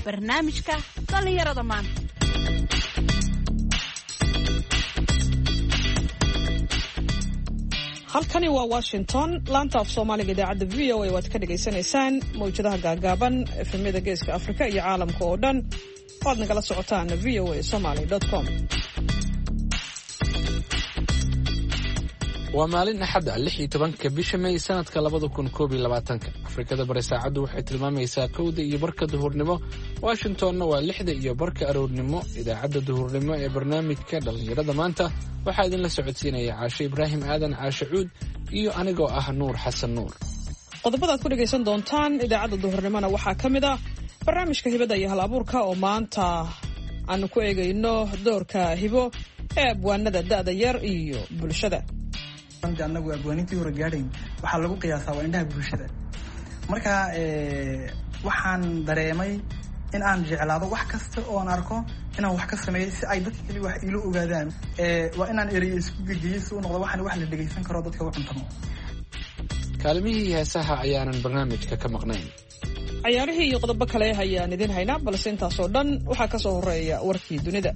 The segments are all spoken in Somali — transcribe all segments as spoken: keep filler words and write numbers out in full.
barnaamijka dhalinyarada maanta. halkani waa Washington, laanta af Soomaaliga idaacadda V O A waad ka dhageysanaysaan mawjadaha gaagaaban efemyada geeska Afrika iyo caalamka oo dhan. waad nagala socotaan v o a somali dot com. waa maalin axad ah lix iyo tobanka bisha May sanadka labada kun koob iyo labaatanka. Afrikada bari saacadu waxay tilmaamaysaa kowda iyo barka duhurnimo, Washingtonna waa lixda iyo barka aroornimo. Idaacadda duhurnimo ee barnaamijka dhalinyarada maanta waxaa idinla socodsiinaya Caashe Ibraahim Aadan Caashe Cuud iyo anigoo ah Nuur Xasan Nuur. qodobada aad ku dhageysan doontaan idaacadda duhurnimona waxaa ka mid ah barnaamijka hibada iyo hal abuurka oo maanta aanu ku eegayno doorka hibo ee abwaanada da'da yar iyo bulshada. anagu abwaanintii hore gaadhayn waxaa lagu qiyaasaa waa indhaha bulshada. marka waxaan dareemay in aan jeclaado wax kasta oo aan arko inaan wax ka sameeyo si ay dadka kale wax ilo ogaadaan. waa inaan ereyo isku gegeyo si uu noqdo waxaan wax la dhageysan karo dadka u cuntamo. kaalmihii heesaha ayaanan barnaamijka ka maqnayn. ciyaarihii iyo qodobo kale ayaan idin haynaa, balse intaasoo dhan waxaa ka soo horeeya warkii dunida.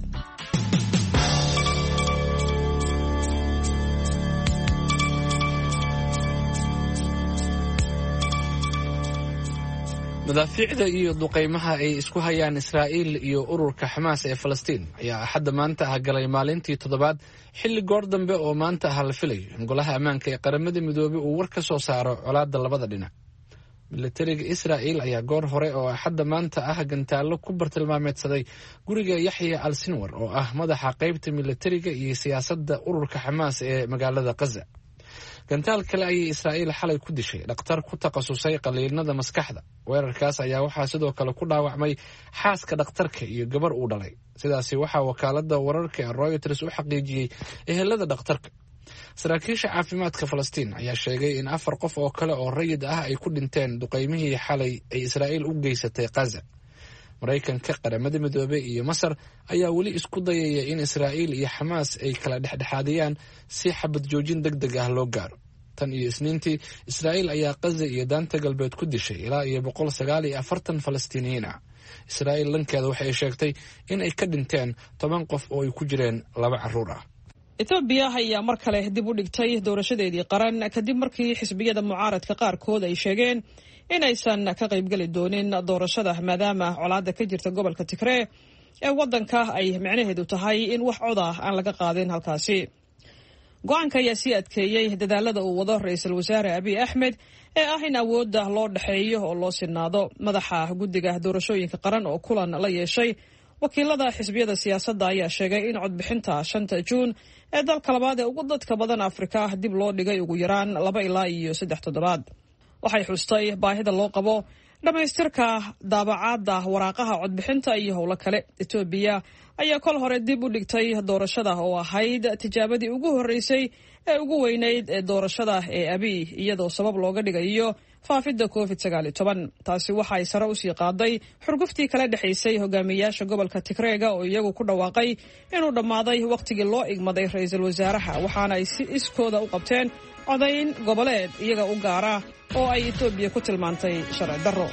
madaafiicda iyo duqaymaha ay isku hayaan Israa'iil iyo ururka Xamaas ee Falastiin ayaa axadda maanta ah galay maalintii toddobaad, xilli goor dambe oo maanta ah la filayo in golaha ammaanka ee qaramada midoobay uu war ka soo saaro colaadda labada dhinac. militariga Israa'iil ayaa goor hore oo axadda maanta ah gantaallo ku bartilmaameedsaday guriga Yaxya al-Sinwar oo ah madaxa qaybta militariga iyo siyaasadda ururka Xamaas ee magaalada Gaza. gantaal kale ayay Israa'iil xalay ku dishay dhakhtar ku takhasusay qaliinada maskaxda. weerarkaas ayaa waxaa sidoo kale ku dhaawacmay xaaska dhakhtarka iyo gabar uu dhalay. sidaasi waxaa wakaaladda wararka ee Reuters u xaqiijiyey ehelada dhakhtarka. saraakiisha caafimaadka Falastiin ayaa sheegay in afar qof oo kale oo rayid ah ay ku dhinteen duqaymihii xalay ay Israa'iil u geysatay Gaza. Maraykanka, qaramada midoobay iyo Masar ayaa weli isku dayaya in Israa'iil iyo Xamaas ay kala dhexdhexaadiyaan si xabad joojin degdeg ah loo gaaro. tan iyo Isniintii, Israa'iil ayaa Gaza iyo daanta galbeed ku dishay ilaa iyo boqol sagaal iyo afartan Falastiiniyiin ah. Israa'iil dhankeeda waxay sheegtay in ay ka dhinteen toban qof oo ay ku jireen laba carruur ah. Ethiopia ayaa mar kale dib u dhigtay doorashadeedii qaran kadib markii xisbiyada mucaaradka qaarkood ay sheegeen inaysan ka qaybgali doonin doorashada maadaama colaadda ka jirta gobolka Tigray ee waddanka ay micnaheedu tahay in wax cod ah aan laga qaadin halkaasi. go-aanka ayaa sii adkeeyey dadaalada uu wado ra'iisul wasaare Abiy Ahmed ee ah in awoodda loo dhexeeyo oo loo sinaado. madaxa guddiga doorashooyinka qaran oo kulan la yeeshay wakiilada xisbiyada siyaasadda ayaa sheegay in codbixinta shanta Juun ee dalka labaad ee ugu dadka badan Afrika dib loo dhigay ugu yaraan laba ilaa iyo saddex toddobaad. waxay xustay baahida loo qabo dhamaystirka daabacaadda waraaqaha codbixinta iyo howlo kale. Ethiopia ayaa kol hore dib u dhigtay doorashada oo ahayd tijaabadii ugu horreysay ee ugu weynayd ee doorashada ee Abiy, iyadoo sabab looga dhigayo faafidda covid sagaal iyo toban. taasi waxay sare u sii qaaday xurguftii kala dhexaysay hogaamiyayaasha gobolka Tigray oo iyagu ku dhawaaqay inuu dhammaaday waqtigii loo igmaday ra'iisul wasaaraha, waxaana ay si iskooda u qabteen codayn goboleed iyaga u gaara oo ay Ethiopia ku tilmaantay sharci darro.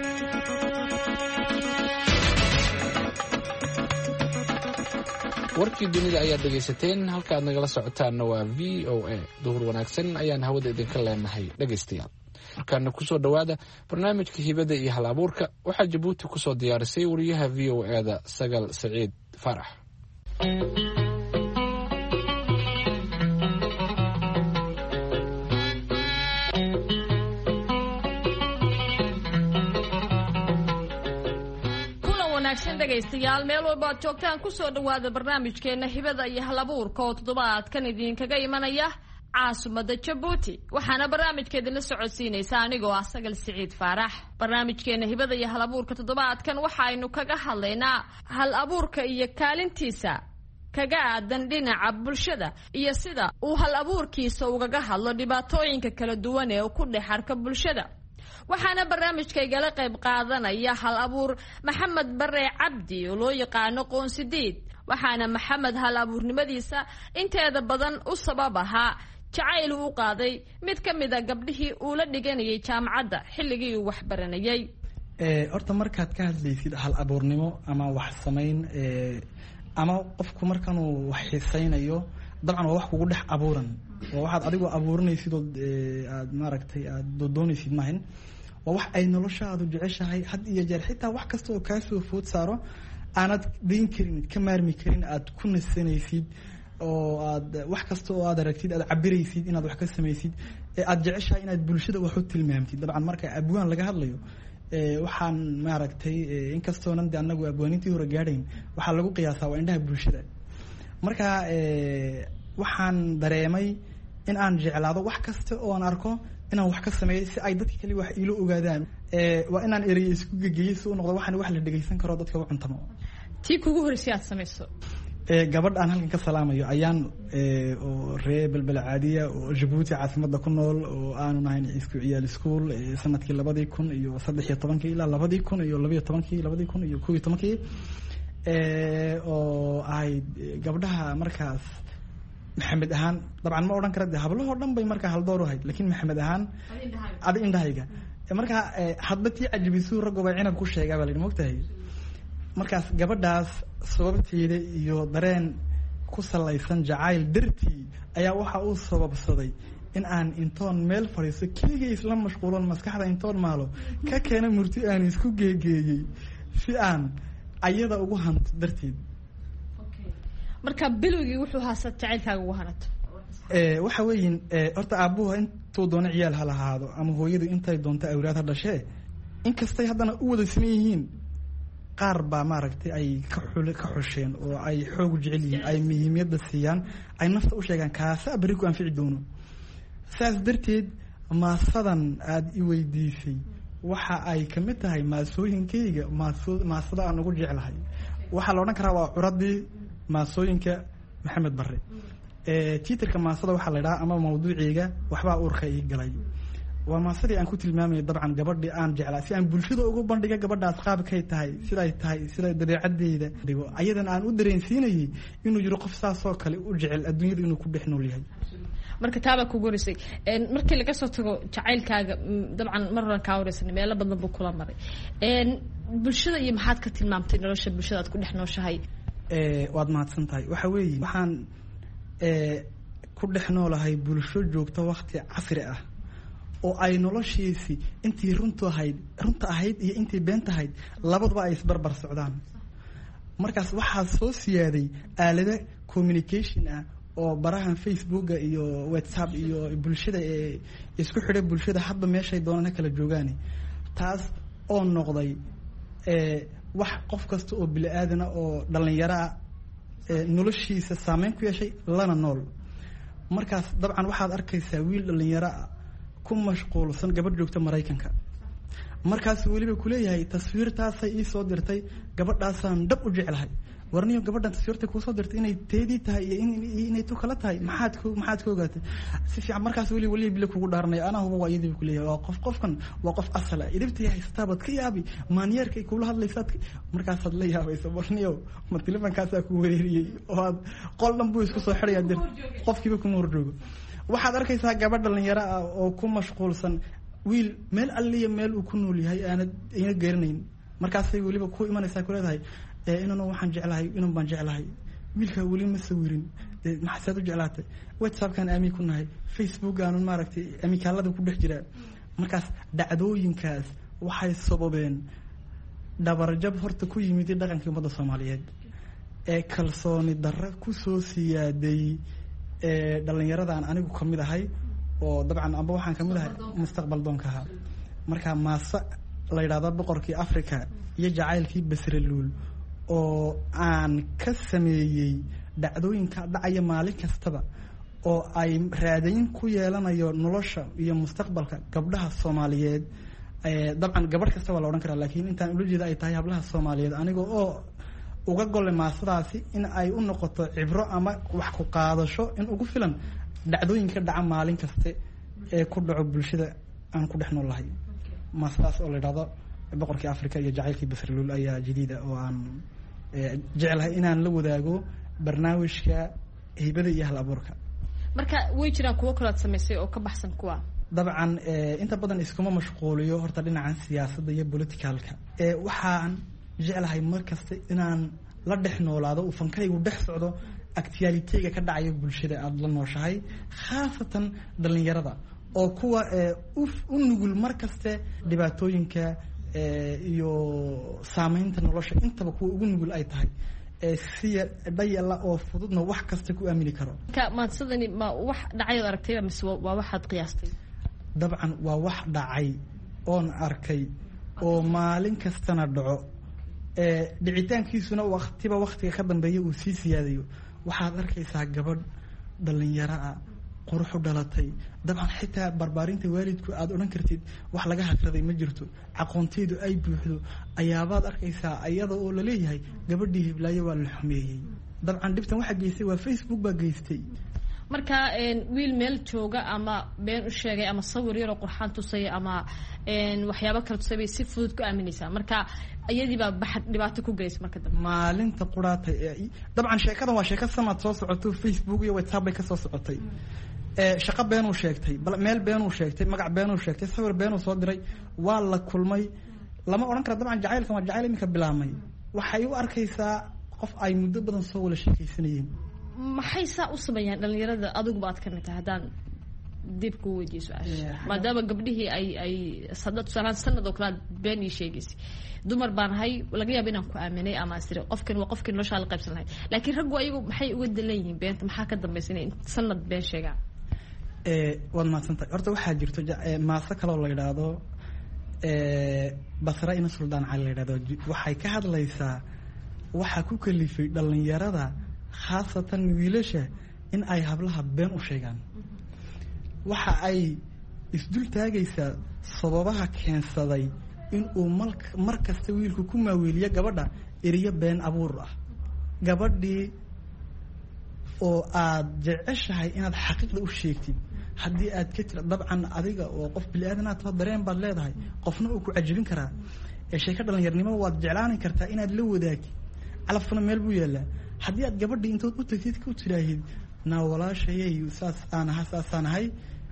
warkii dunida ayaad dhegaysateen, halka aad nagala socotaanna waa V O A. duhur wanaagsan ayaan hawada idinka leenahay dhegaystayaal. markaana kusoo dhowaada barnaamijka hibada iyo hal abuurka. waxaa Jabuuti kusoo diyaarisay wariyaha V O A da Sagal Saciid Farax. dhegaystayaal meel walba aad joogtaan kusoo dhawaada barnaamijkeena hibada iyo hal abuurka oo toddobaadkan idinkaga imanaya caasimadda Jabuuti. waxaana barnaamijkeedina socodsiinaysa anigoo ah Sagal Saciid Faarax. barnaamijkeena hibada iyo hal abuurka toddobaadkan waxaynu kaga hadlaynaa hal abuurka iyo kaalintiisa kaga aadan dhinaca bulshada iyo sida uu hal abuurkiisa ugaga hadlo dhibaatooyinka kala duwan ee ku dhex arka bulshada. waxaana barnaamijkaygala qayb qaadanaya hal abuur Maxamed Bare Cabdi oo loo yaqaano Qoonsidiid. waxaana Maxamed hal abuurnimadiisa inteeda badan u sabab ahaa jacayl uu qaaday mid ka mid ah gabdhihii uu la dhiganayay jaamacadda xilligii uu wax baranayay. horta markaad ka hadlaysid hal abuurnimo ama wax samayn ama qofku markanuu wax xiisaynayo dabcan waa wax kugu dhex abuuran waa waxaad adigoo abuurinaysid oo aad maaragtay aad doodoonaysid maahan waa wax ay noloshaadu jeceshahay had iyo jeer xitaa wax kasta oo kaa soo food saaro aanad dayn karin ka maarmi karin aad ku nasanaysid oo aad wax kasta oo aad aragtid aad cabiraysid inaad wax ka samaysid aad jeceshahay inaad bulshada wax u tilmaamtid dabcan marka abwaan laga hadlayo waxaan maaragtay inkastoonan de anagu abwaanintii hore gaadhayn waxaa lagu qiyaasaa waa indhaha bulshada marka waxaan dareemay in aan jeclaado wax kasta oo aan arko inaan wax ka sameeyo si ay dadka kale wax iilo ogaadaan waa inaan erey isku gegeeyo si uu noqdo waxaan wax la dhageysan karo dadka u cuntamo tii kugu horeysay aad samayso gabadh aan halkan ka salaamayo ayaan oo ree balbal caadiya oo Djibouti caasimada ku nool oo aanu nahayn isku ciyaal school sanadkii labadii kun iyo saddex iyo tobankii ilaa labadii kun iyo laba iyo tobankii labadii kun iyo kow iyo tobankii oo ay gabdhaha markaas maxamed ahaan dabcan ma odhan kara de hablahoo dhan bay markaa hal door u hayd laakiin maxamed ahaan adi indhahayga markaa hadba tii cajibisuu raggo bay cinab ku sheegaa baa la yidhi mogtahay markaas gabadhaas sababteeda iyo dareen ku salaysan jacayl dartii ayaa waxa uu sababsaday in aan intoon meel fadhiisto keligay isla mashquulon maskaxda intoon maalo ka keena murti aan isku geegeeyey si aan ayada ugu hanto darteed marka bilowgii wuxuu haasad jacaylkaaga ugu hanato waxa weeyin horta aabbuhu intuu doono ciyaal ha lahaado ama hooyadu intay doonto awlaad ha dhashee inkastay haddana u wada siman yihiin qaar baa maaragtay ay ka xul ka xusheen oo ay xoog jecel yihiin ay muhiimiyadda siiyaan ay nafta u sheegaan kaasa bari ku anfici doono saas darteed maasadan aada i weydiisay waxa ay ka mid tahay maasooyinkayga maaso maasada aan ugu jeclahay waxaa la odhan karaa waa curadii maasooyinka maxamed bare tiiterka maasada waxaa la idhaha ama mawduuciga waxbaa uurka ii galay waa maasadii aan ku tilmaamayo dabcan gabadhii aan jeclaa si aan bulshada ugu bandhiga gabadhaas qaabkay tahay siday tahay siday dabeecaddeeda dhigo ayadan aan u dareensiinayay inuu jiro qof saasoo kale u jecel adduunyada inuu ku dhex nool yahay marka taabaa kugu horeysay markii laga soo tago jacaylkaaga dabcan mar horan kaa horeysanay meelo badan buu kula maray bulshada iyo maxaad ka tilmaamtay nolosha bulshada aad ku dhex nooshahay waad mahadsan tahay waxa weeye waxaan ku dhex noolahay bulsho joogta wakti casri ah oo ay noloshiisi intii runtu ahayd runta ahayd iyo intii beenta ahayd labaduba ay isbarbar socdaan markaas waxaa soo siyaaday aalada communication ah oo barahan facebooka iyo whatsapp iyo bulshada ee isku xidhay bulshada hadba meeshay doonaan kala joogaan taas oo noqday wax qof kasta oo bini aadana oo dhalinyaro ah noloshiisa saameyn ku yeeshay lana nool markaas dabcan waxaad arkaysaa wiil dhalinyaro ah ku mashquulsan gabadh joogta Mareykanka markaas waliba ku leeyahay taswiirtaasay ii soo dirtay gabadhaasaan dhab u jeclahay warniyo gabadhan taswiirta ku soo dirtay inay teedii tahay iyo inay tu kala tahay maxaad ku maxaad ku ogaatay si fiican markaas wali wali bil kugu dhaarnay ana hubo waa idib ku leeyahay waa qof qofkan waa qof asal ah idibta yahay staabad ka yaabi maaniyarkay kula hadlaysaad markaas ad la yaabayso warniyo ma telefonkaas ku weerariyay oo qol dhan buu isku soo xiraya dir qofkiiba ku noor joogo waxaad arkaysaa gabadh dhalinyaro ah oo ku mashquulsan wiil meel alliya meel uu ku nool yahay aanad ina garanayn markaasay waliba ku imanaysaa ku leedahay inanu waxaan jeclahay inun baan jeclahay wiilkaa weli ma sawirin maxaad u jeclaatay whatsappkaan aamin ku nahay facebook aanu maaragtay amikaalada ku dhex jiraa markaas dhacdooyinkaas waxay sababeen dhabarjab horta ku yimid dhaqankii ummadda Soomaaliyeed ee kalsooni darro ku soo siyaaday dhalinyaradan anigu kamid ahay oo dabcan amba waxaan kamid ahay mustaqbal doonkaha marka maasa la yiraahdo boqorkii Afrika iyo jacaylkii Basraluul oo aan ka sameeyay dhacdooyinka dhacaya maalin kastaba oo ay raadayn ku yeelanayo nolosha iyo mustaqbalka gabdhaha Soomaaliyeed ee dabcan gabadh kasta waa la oran karaa laakiin intaan ula jeeda ay tahay hablaha Soomaaliyeed aniga oo uga go'le maasadaasi in ay u noqoto cibro ama wax ku qaadasho in ugu filan dhacdooyinka dhaca maalin kaste ee ku dhaco bulshada aan ku dhex noolahay maasadaas oo la yiraahdo boqorkii Afrika iyo jacaylkii Basraluul ayaa jadiida oo aan jeclahay inaan la wadaago barnaamijka hibada iyo hal abuurka marka way jiraan kuwa kala sameysay oo ka baxsan kuwa dabcan inta badan iskuma mashquuliyo horta dhinacan siyaasadda iyo politicalka waxaan jeclahay mar kasta inaan la dhex noolaado uu fankaygu dhex socdo actualitega ka dhacayo bulshada aada la nooshahay khaasatan dhalinyarada oo kuwa u nugul mar kaste dhibaatooyinka iyo saameynta nolosha intaba kuwa ugu nugul ay tahay siya dhayala oo fududna wax kasta ku aamini karo maadsadani ma wax dhacay aragtay mise waa waxaad qiyaastay dabcan waa wax dhacay oon arkay oo maalin kastana dhaco dhicitaankiisuna waqtiba waqtiga ka dambeeya uu sii siyaadayo waxaad arkaysaa gabadh dhalinyaro ah quruxu dhalatay dabcan xitaa barbaarinta waalidku aada odhan kartid wax laga hagraday ma jirto aqoonteedu ay buuxdo ayaabaad arkaysaa iyada oo laleeyahay gabadhii hiblaayo waa la xumeeyey dabcan dhibtan waxaa geystay waa facebook baa geystay marka wiil meel jooga ama been u sheegay ama sawir yaroo qurxaan tusaya ama waxyaabo kale tusay bay si fudud ku aaminaysaa marka iyadii baa baxad dhibaato ku geysa marka dambe maalinta quraatay dabcan sheekadan waa sheeko sanad soo socoto facebook iyo whatsapp bay kasoo socotay shaqo beenuu sheegtay meel beenuu sheegtay magac beenuu sheegtay sawir beenuu soo diray waa la kulmay lama odhan kara dabcan jacaylkan waa jacayl iminka bilaabmay waxay u arkaysaa qof ay muddo badan soo wala sheekaysanayeen maxay saa u sameeyaan dhalinyarada adiguba aad ka mid tahay haddaan dib ku weydiiyo su-aasha maadaama gabdhihii ay ay sada tusaalaan sanad oo kale been ii sheegaysay dumar baan ahay laga yaaba inaan ku aaminay ama asire qofkan waa qofkii noloshaa la qaybsan lahayd laakiin raggu ayagu maxay uga dalan yihiin beenta maxaa ka dambaysa inay sanad been sheegaan waad mahadsantahay horta waxaa jirto maaso kaloo la yidhaahdo basra ina suldaan cali la yidhahdo waxay ka hadlaysaa waxaa ku kalifay dhalinyarada khaasatan wiilasha in ay hablaha been u sheegaan waxa ay isdul taagaysaa sababaha keensaday in uu mal mar kasta wiilku ku maaweeliyo gabadha eriyo been abuur ah gabadhii oo aad jeceshahay inaad xaqiiqda u sheegtid haddii aad ka tira dabcan adiga oo qof bili-aadanaad too dareen baad leedahay qofna uu ku cajabin karaa ee sheeko dhalinyarnimo waad jeclaani kartaa inaad la wadaagtid calafkuna meel buu yaallaa haddii aad gabadhii intood u tagtid ku tiraahid naa walaashayay saas aan aha saasaan ahay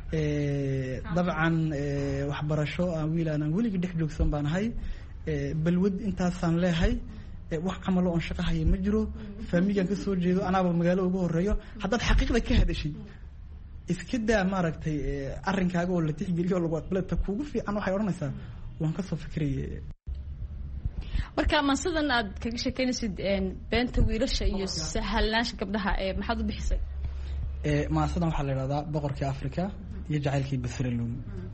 dabcan waxbarasho aan wiil aanaan weligii dhex joogsan baan ahay balwad intaasaan leehay wax camalo oon shaqo haya ma jiro faamigaan ka soo jeedo anaaba magaalo uga horeeyo haddaad xaqiiqda ka hadashid iska daa maaragtay arrinkaaga oo la tixgeliyo oo lagu aqbala ta kuugu fiican waxay odhanaysaa waan kasoo fikiraya marka maasadan aad kaga sheekeynaysid beenta wiilasha iyo sahalnaansha gabdhaha maxaad u bixisay maasadan waxaa la idhahdaa boqorkii africa iyo jacaylkii basralum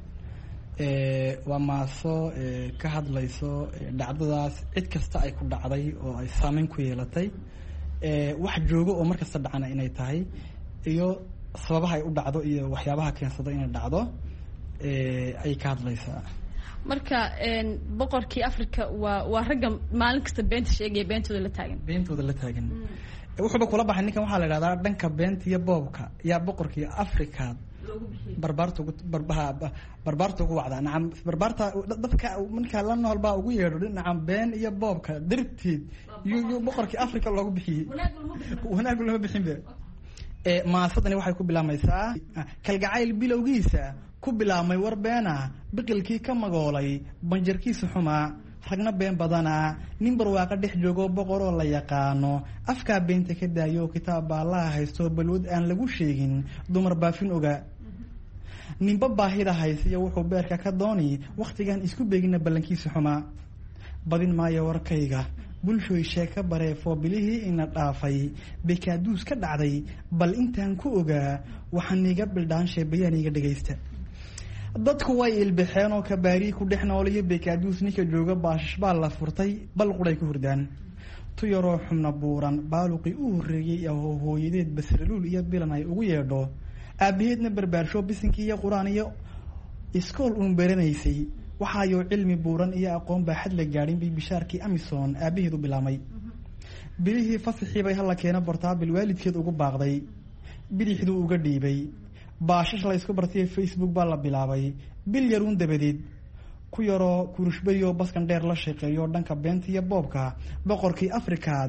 waa maaso ka hadlayso dhacdadaas cid kasta ay ku dhacday oo ay saameyn ku yeelatay wax joogo oo mar kasta dhacana inay tahay iyo sababaha ay u dhacdo iyo waxyaabaha keensado inay dhacdo ayay ka hadlaysaa marka boqorkii africa waa waa ragga maalin kasta beenta sheegaya beentooda la taagan beentooda la taagan wuxuuba kula baxay ninkan waxaa la idhahdaa dhanka beenta iyo boobka yaa boqorkii africa barbaarta ugu barbaha barbaarta ugu wacdaa nacam barbaarta dadka ninka la nool baa ugu yeedho nacam been iyo boobka darteed iyo boqorkii africa loogu bixiyey wanaag lama bixin be maasadani waxay ku bilaabmaysaa kalgacayl bilowgiisa ku bilaabmay war beena biqilkii ka magoolay banjarkiisa xumaa ragna been badanaa nin barwaaqo dhex joogo boqor oo la yaqaano afkaa beenta ka daayo kitaab baallaha haysto balwad aan lagu sheegin dumar baafin oga ninba baahida haysiyo wuxuu beerka ka dooni wakhtigan isku beegina ballankiisa xumaa badin maayo warkayga bulshooy sheeka bareefoo bilihii ina dhaafay bekaaduus ka dhacday bal intaan ku ogaa waxaan iga bildhaanshe bayaan iga dhagaysta dadku way ilbaxeen oo kabaarii ku dhex noolayo bekaaduus ninka jooga baashash baa la furtay bal quray ku hurdaan tu yaroo xubna buuran baaluqii u horreeyey ahoo hooyadeed basraluul iyo bilan ay ugu yeedho aabaheedna barbaarsho bisinkii iyo qur-aan iyo iskool uun baranaysay waxaayoo cilmi buuran iyo aqoon baa xad la gaadhin bay bishaarkii amison aabaheed u bilaamay bilihii fasaxii bay hala keena bortaabil waalidkeed ugu baaqday bidixduu uga dhiibay baashash la ysku bartay facebook baa la bilaabay bil yaruun dabadeed ku yaroo kurushbayoo baskan dheer la shaqeeyo dhanka beenta iyo boobka boqorkii africaad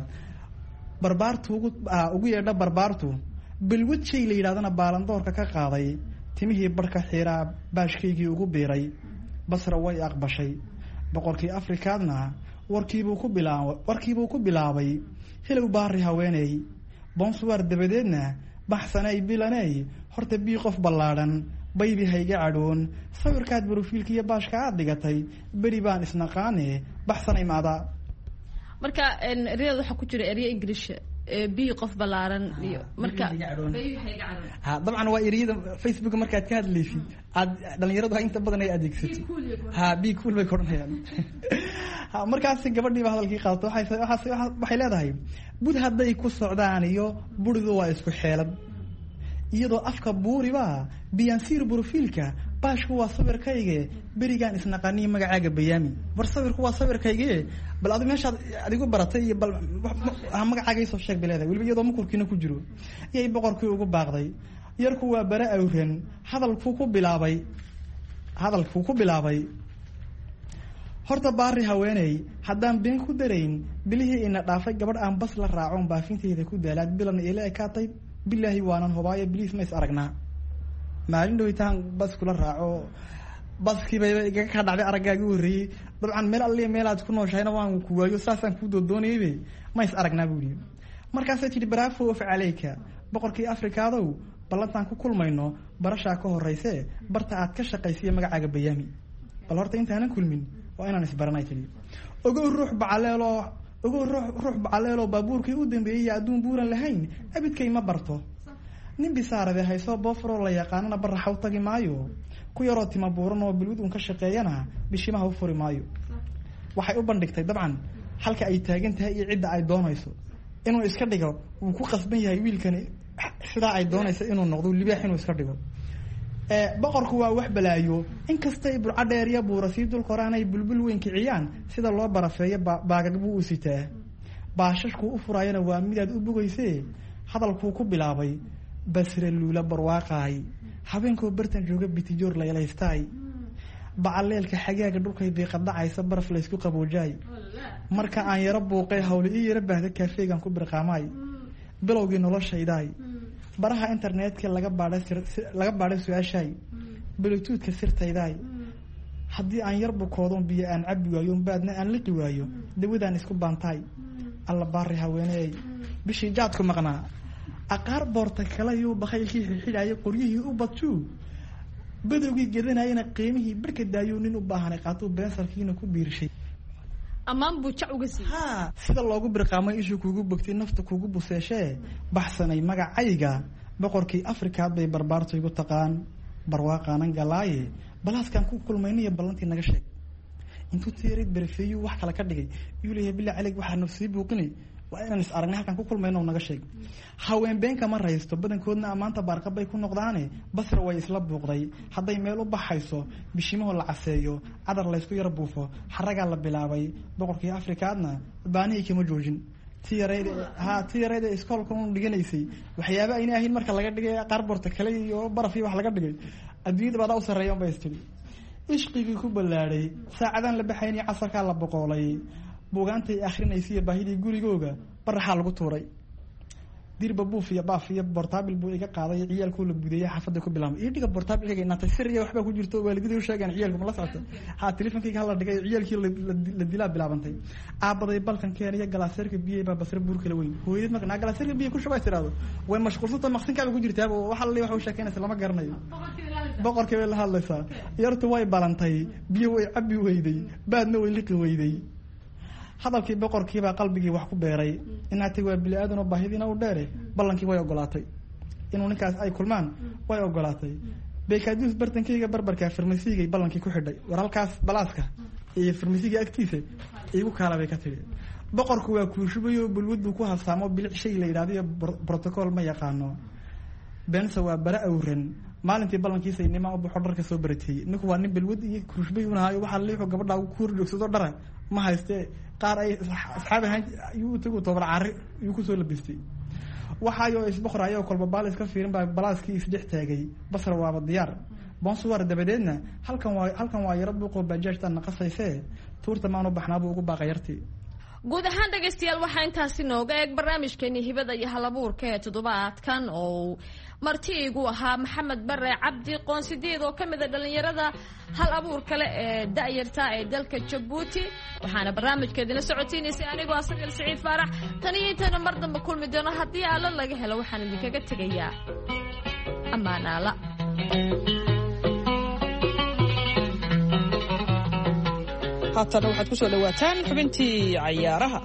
barbaartu ugu ugu yeedha barbaartu bilwad shay la yidhahdana baalandoorka ka qaaday timihii barhka xiiraa baashkaygii ugu biiray basra way aqbashay boqorkii afrikaadna warkiibuu ku bilaab warkiibuu ku bilaabay hilow baari haweeney bonsuwaar dabadeedna baxsanay bilaney horta bii qof ballaadhan baybi hayga cadhoon sawirkaad brofiilka iyo baashka aad dhigatay beri baan isnaqaane baxsanay maada marka ereyada waxaa ku jira eryo ingiriish bii qof ballaaran iyo marka ha dabcan waa ereyada facebook markaad ka hadlaysid aad dhalinyaradu inta badan ay adeegsato ha bii cool bay koranayaan ha markaasi gabadhiiba hadalkii qaadato waxay waxay leedahay bud hadday ku socdaan iyo buridu waa isku xeelad iyadoo afka buuriba biyansiir brofiilka baashku waa sawirkayge berigaan isnaqaniyo magacaaga bayaami war sawirku waa sawirkayge bal adi meeshaad adigu baratay iyo bal magacaaga isoo sheeg bay leedahay weliba iyadoo makurkiina ku jiro iyay boqorkii ugu baaqday yarku waa bare awren hadalkuu ku bilaabay hadalkuu ku bilaabay horta baari haweeney haddaan been ku darayn bilihii ina dhaafay gabadh aan bas la raacon baafinteeda ku daalaad bilan ila ekaatay bilaahi waanan hobaayo biliis ma is aragnaa maalin dhawitaan bas kula raaco baskiibayba igaga kaa dhacday araggaagi horreeyey dabcan meel alliya meelaad ku nooshahayna waan ku waayo saasaan kuu doodoonayaybe ma is aragnaa buu yidhi markaasay tidhi bravo of caleyka boqorkii afrikaadow ballantaan ku kulmayno barashaa ka horrayse barta aad ka shaqaysiiya magacaaga bayaami bal horta intaanan kulmin waa inaan isbaranay tidhi ogow ruux bacaleeloo ogow ruux ruux bacaleeloo baabuurkii u dambeeyey adduun buuran lahayn abidkay ma barto nin bisaarade haysoo boofroo la yaqaanana baraxa u tagi maayo ku yaroo tima buuran oo bilwid un ka shaqeeyana bishimaha u furi maayo waxay u bandhigtay dabcan halka ay taagan tahay iyo cidda ay doonayso inuu iska dhigo wuu ku qasban yahay wiilkani sidaa ay doonayso inuu noqdo libaax inuu iska dhigo boqorku waa wax balaayo inkastay burco dheer iyo buura sii dul koraan ay bulbul weyn kiciyaan sida loo barafeeyo baagag buu u sitaa baashashkuu u furaayana waa midaad u bogayse hadalkuu ku bilaabay basre luula barwaaqaay habeenkoo bartan jooga bitijoor laylaystaay bacaleelka xagaaga dhulkay diiqadhacaysa baraf laysku qaboojaay marka aan yaro buuqay hawle ii yaro baahda kaafeegan ku birqaamaay bilowgii noloshaydaay baraha internetka laga baadhay laga baadhay su-aashaay bluetoothka sirtaydaay haddii aan yar bukoodon biyo aan cabi waayo baadna aan liqi waayo dawadaan isku baantaay alla baari haweeney bishii jaadku maqnaa aqaar boorta kalayu bakhaylkii xidhxidhaayo qoryihii u badjuu badowgii gedanayana qiimihii barka daayuu nin u baahanay qaatuu beensarkiina ku biirshay ammaan buu jac uga siiyey ha sida loogu birqaamay ishuu kuugu bogtay nafta kuugu buseeshee baxsanay magacayga boqorkii afrikaad bay barbaarto igu taqaan barwaaqaanan galaaye balaaskaan ku kulmayniyo ballantii naga sheeg intuu tiyarid berefeeyuu wax kale ka dhigay yuu leeyahay bilaa calig waxaa nafsii buuqinay waa inaan is aragnay halkaan ku kulmayno naga sheeg haween been kama raysto badankoodna ammaanta baarqab bay ku noqdaane basra way isla buuqday hadday meel u baxayso bishimaho la caseeyo cadar laysku yar buufo xaragaa la bilaabay boqorkii afrikaadna baanihii kama joojin ti yareyd ha ti yareyda iskoolka un dhiganaysay waxyaaba ayna ahayn marka laga dhigay qaarboorta kale iyo baraf iyo wax laga dhigay adduunyada baadaa u sarreeya un bay istiri ishqigii ku ballaadhay saacadaan la baxayni casarkaa la boqoolay buugaantay akrinaysiiyo baahidii gurigooga baraxaa lagu tuuray dirba buuf iyo baaf iyo bortaabil buu iga qaaday ciyaalkuu la budeeyay xaafadda ku bilaabay ii dhiga bortaabilkayga inaatay sir iyo waxbaa ku jirto waalidadii u sheegaan ciyaalku ma la socota ha telefonkayga hala dhigay ciyaalkii la dilaa bilaabantay aabaday balkan keen iyo galaaseerka biyey baa basre buur kala weyn hooyadid marka naa galaaseerka biyo ku shubay tiraado way mashquulsanta maqsinkaaba ku jirtaaba waxa la waxa u sheekeynaysa lama garanayo boqorkii bay la hadlaysaa yartu way balantay biyo way cabi weyday baadna way liqi weyday hadalkii boqorkiibaa qalbigii wax ku beeray inaatay waa bili aadan oo baahidiina u dheere ballankii way ogolaatay inuu ninkaas ay kulmaan way ogolaatay beekaduus bartankayga barbarkaa farmasiigay ballankii ku xidhay war halkaas balaaska iyo farmasiiga agtiisa iigu kaala bay ka tidhi boqorku waa kuushubayo bulwad buu ku habsaamo bilic shay la yidhahdo iyo protocol ma yaqaano bensa waa bara awran maalintii ballankiisa nimaa u baxo dharka soo baratiyey ninku waa nin balwad iyo kuushubay unahayo waxaa liixu gabadhaa ku horjoogsado dhara ma hayste qaar ay asxaab ahaan yuu tagu tobar cari yuu kusoo labistay waxaayo isboqorayoo kolba baal iska fiirin baa balaaskii isdhex taagay basra waaba diyaar bonsuwar dabadeedna halkan waa halkan waa yaro buuqoo baajaajtaa naqasayse tuurta maanu baxnaabuu ugu baaqa yartii guud ahaan dhegaystayaal waxaa intaasi nooga eeg barnaamijkeeni hibada iyo halabuurka ee toddobaadkan oo marti igu ahaa maxamed bare cabdi qoonsideed oo kamid ah dhalinyarada hal abuur kale ee da'yarta ee dalka Djibouti waxaana barnaamijkeedina socotiinaysa anigoo Asal Saciid Faarax tan iyo intaan mar dambe kulmi doono haddii alla laga helo waxaan idinkaga tegayaa amaanaala haatana waxaad ku soo dhawaataan xubintii cayaaraha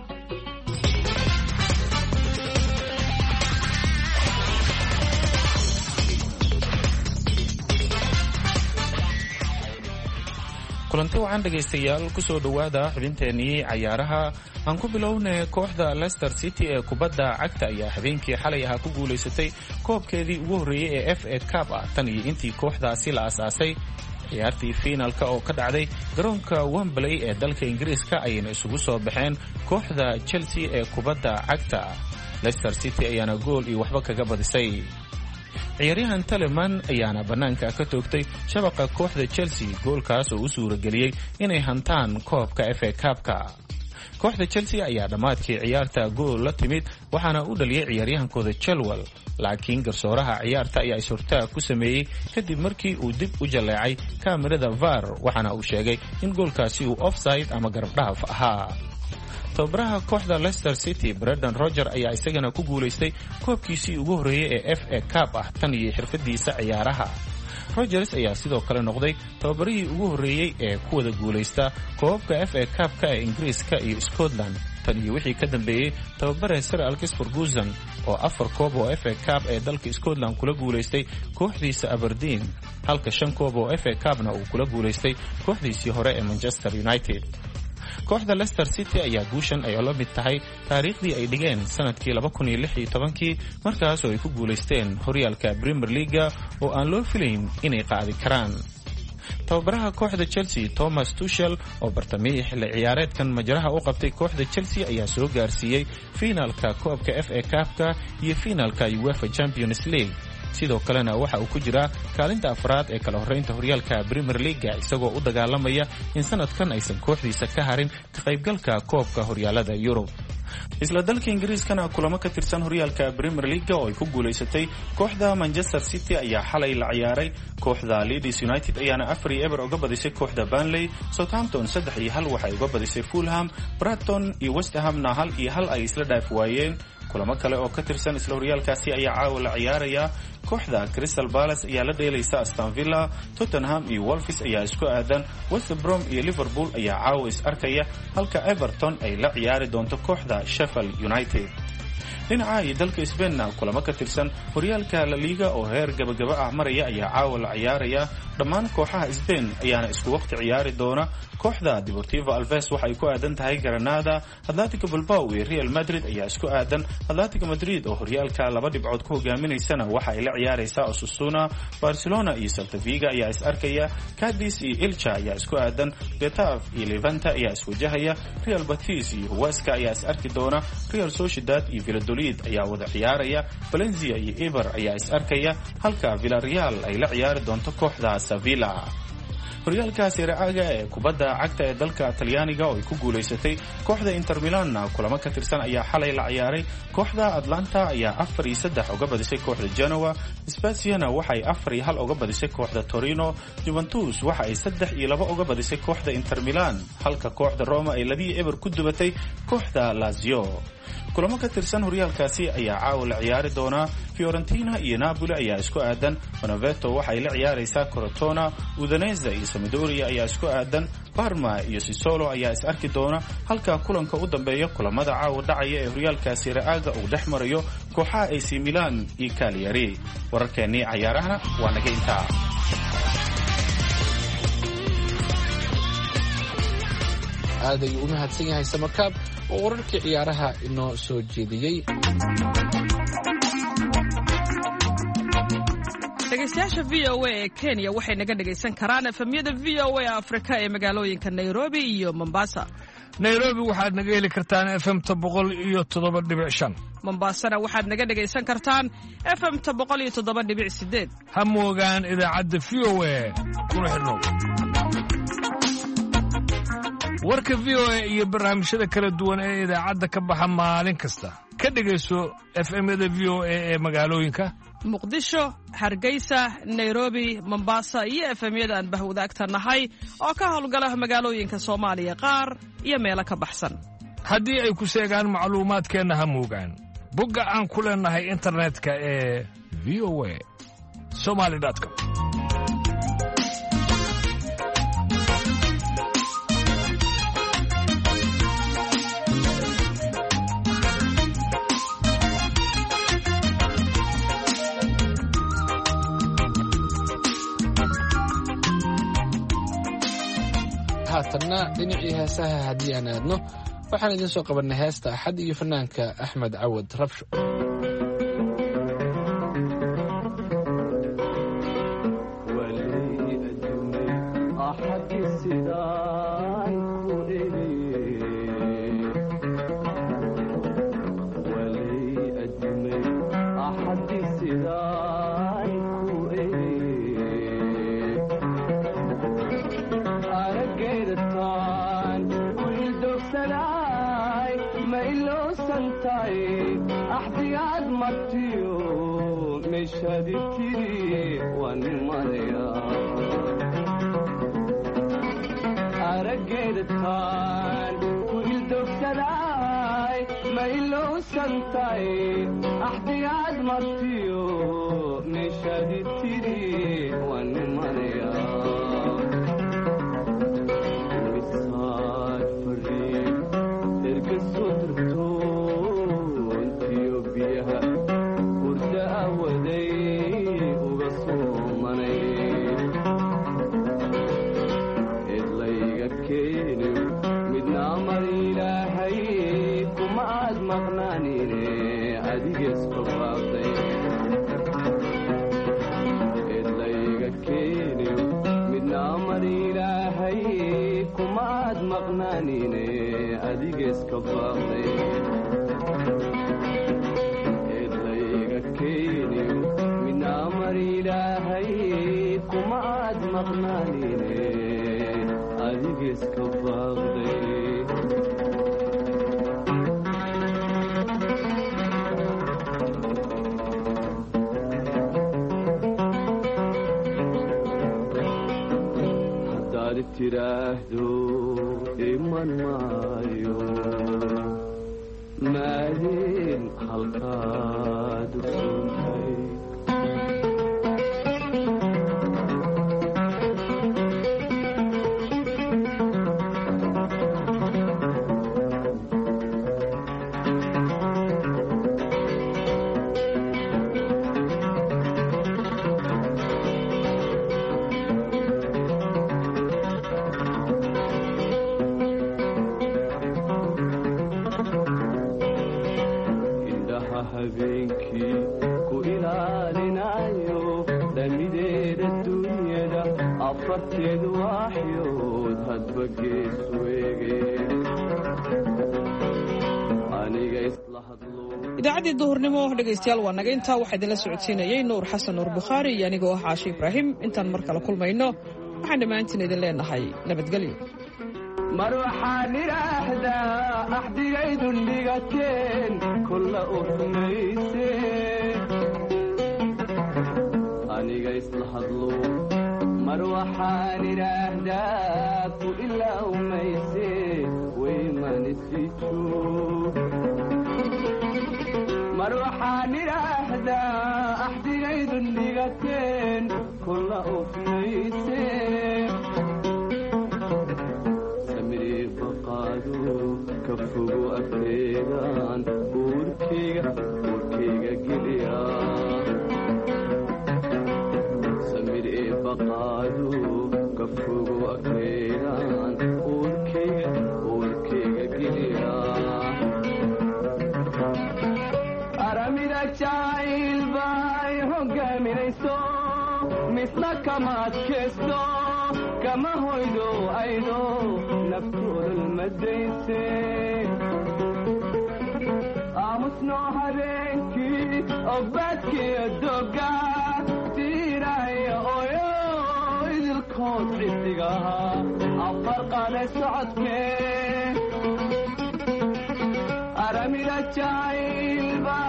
kulanti wacan dhegaystayaal ku soo dhowaada xubinteenii cayaaraha aan ku bilownay kooxda Leicester City ee kubadda cagta ayaa habeenkii xalay ahaa ku guulaysatay koobkeedii ugu horreeyay ee F A Cup ah tan iyo intii kooxdaasi la aasaasay ciyaartii finalka oo ka dhacday garoonka Wembley ee dalka Ingiriiska ayayna isugu soo baxeen kooxda Chelsea ee kubadda cagta. Leicester City ayaana gool iyo waxba kaga badisay. ciyaaryahan Telemann ayaana banaanka ka toogtay shabaqa kooxda Chelsea goolkaas oo u suurageliyay inay hantaan koobka F A Cup-ka. kooxda Chelsea ayaa dhamaadkii ciyaarta gool la timid waxaana u dhaliyay ciyaaryahankooda Chilwell laakiin garsooraha ciyaarta ayaa isurtaa ku sameeyay kadib markii uu dib u jaleecay kaamirada V A R waxaana uu sheegay in goolkaasi uu offside ama garab dhaaf ahaa. tababaraha kooxda Leicester City Brendan Rodgers ayaa isagana ku guulaystay koobkiisii ugu horreeyay ee F A Cup ah tan iyo xirfadiisa ciyaaraha. Rodgers ayaa sidoo kale noqday tababarihii ugu horreeyay ee ku wada guulaysta koobka F A Cup-ka ee Ingiriiska iyo Scotland tan iyo wixii ka dambeeyay tababare Sir Alex Ferguson oo afar koob oo F A Cup ee dalka Scotland kula guulaystay kooxdiisa Aberdeen halka shan koob oo F A Cup-na uu kula guulaystay kooxdiisii hore ee Manchester United. kooxda Leicester City ayaa guushan ay la mid tahay taariikhdii ay dhigeen sanadkii laba kun iyo lix iyo toban-kii markaas oo ay ku guulaysteen horyaalka Premier League oo aan loo filayn inay qaadi karaan. tababaraha kooxda Chelsea Thomas Tuchel oo bartamihii xilli ciyaareedkan majraha u qabtay kooxda Chelsea ayaa soo gaarsiiyay finalka koobka F A Cup-ka iyo finalka UEFA Champions League. sidoo kalena waxa uu ku jiraa kaalinta afraad ee kala horeynta horyaalka Premier League isagoo u dagaalamaya in sanadkan aysan kooxdiisa ka harin ka qaybgalka koobka horyaalada Yurub. isla dalka Ingiriiskana kulamo ka tirsan horyaalka Premier League oo ay ku guulaysatay kooxda Manchester City ayaa xalay la ciyaaray. kooxda Leeds United ayaana afar iyo eber uga badisay kooxda Burnley. Southampton saddex iyo hal waxay uga badisay Fulham. Brighton iyo West Hamna hal iyo hal ay isla dhaaf waayeen. kulamo kale oo ka tirsan isla horyaalkaasi ayaa caawa la ciyaaraya. kooxda Crystal Palace ayaa la dheelaysa Aston Villa. Tottenham iyo Wolves ayaa isku aadan. West Brom iyo Liverpool ayaa caawa is arkaya halka Everton ay la ciyaari doonto kooxda Sheffield United. dhinaca iyo dalka Spain kulamo ka tirsan horyaalka La Liga oo heer gabagaba ah maraya ayaa caawa la ciyaaraya. dhammaan kooxaha Spain ayaana isku waqti ciyaari doona. kooxda Deportivo Alaves waxay ku aadan tahay Granada. Atletico Bilbao iyo Real Madrid ayaa isku aadan. Atletico Madrid oo horyaalka laba dhibcood ku hogaaminaysana waxa ay la ciyaaraysaa Osasuna. Barcelona iyo Celta Vigo ayaa is arkaya. Cadiz iyo Elche ayaa isku aadan. Getafe iyo Levante ayaa iswajahaya. Real Betis iyo Huesca ayaa is arki doona. Real Sociedad iyo Valladolid ayaa wada ciyaaraya. Valencia iyo Eibar ayaa is arkaya halka Villarreal ay la ciyaari doonto kooxda Sevilla. horyaalka Serie A ee kubadda cagta ee dalka Talyaaniga oo ay ku guulaysatay kooxda Inter Milan kulamo ka tirsan ayaa xalay la ciyaaray. kooxda Atlanta ayaa afar iyo saddex uga badisay kooxda Genoa. Spezia waxay afar iyo hal uga badisay kooxda Torino. Juventus waxa ay saddex iyo laba uga badisay kooxda Inter Milan halka kooxda Roma ay laba iyo eber ku dubatay kooxda Lazio. kulamo ka tirsan horyaalkaasi ayaa caawa la ciyaari doona. Fiorentina iyo Napoli ayaa isku aadan. Benevento waxay la ciyaaraysaa Crotone. Udinese iyo Sampdoria ayaa isku aadan. Parma iyo Sassuolo ayaa is arki doona halka kulanka u dambeeya kulamada caawa dhacaya ee horyaalka Serie A uu dhex marayo kooxaha A C Milan iyo Cagliari. wararkeennii ciyaarahana waa naga intaa. aad ayuu u mahadsan yahay Samarkaab oo wararkii ciyaaraha inoo soo jeediyey. dhegaystayaasha V O A ee Kenya waxay naga dhagaysan karaan efemyada V O A Afrika ee magaalooyinka Nairobi iyo Mombasa. Nairobi waxaad naga heli kartaan F M ta boqol iyo toddoba dhibic shan. Mombasana waxaad naga dhagaysan kartaan F M ta boqol iyo toddoba dhibic sideed. ha moogaan idaacadda V O A kuna xidhnow. warka v o a iyo barnaamijyada kala duwan ee idaacadda ka baxa maalin kasta ka dhegayso f m-yada v o a ee magaalooyinka muqdisho hargeysa nairobi mombasa iyo f m-yada aan bahwadaagta nahay oo ka howlgala magaalooyinka soomaaliya qaar iyo meelo ka baxsan haddii ay ku sheegaan macluumaadkeenna ha moogaan bogga aan ku leennahay internetka ee v o a somali com haatanna dhinacii heesaha haddii aan aadno waxaan idiin soo qabannay heesta axad iyo fanaanka axmed cawad rabsho idaacaddii duhurnimo dhegaystayaal waa naga intaa waxaa idinla socodsiinayay nuur xasan nuur bukhaari iyo anigoo ah caashi ibraahim intaan mar kale kulmayno waxaan dhammaantiin idin leenahay nabadgelyo mar waxaan idhaahdaa axdigaydun dhigateen kulla u rumayse aniga isla hadlo mar waxaan idhaahdaa ku ilaa umayse waymanisijo mar waxaan idhaahdaa axdigaydun dhigateen kulla u rumayse samiri baqaado ka fogo agteedaan uurkayga uurkayga geliya samiri baqaado ka fogo agteedaan uurkayga uurkayga geliya aramida jacayl bay hogaaminayso misna kama adkaysto kama hoydo aydo naftoodan madayse aamusnoo habeenkii ogbaadkiyo doga tiiraya oyo idilko qaarkood xisigaha afar qaade socodkee aramida jacaylba